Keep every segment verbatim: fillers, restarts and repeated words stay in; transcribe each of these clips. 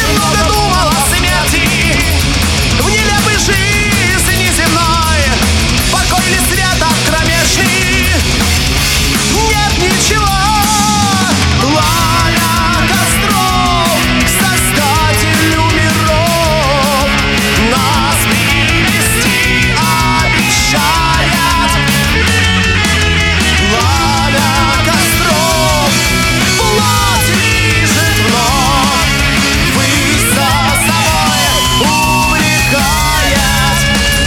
много думал о смерти, в нелепой жизни земной. Покой ли света кромешный? Нет ничего. Пламя костров к Создателю миров нас привести обещает. Пламя костров плоть лижет вновь, высь за собой увлекает.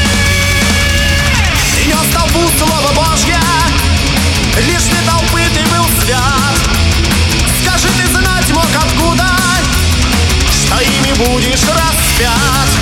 Ты нес толпу слово Божье, лишь для толпы ты был свят. Скажи, ты знать мог откуда, что ими будешь распят?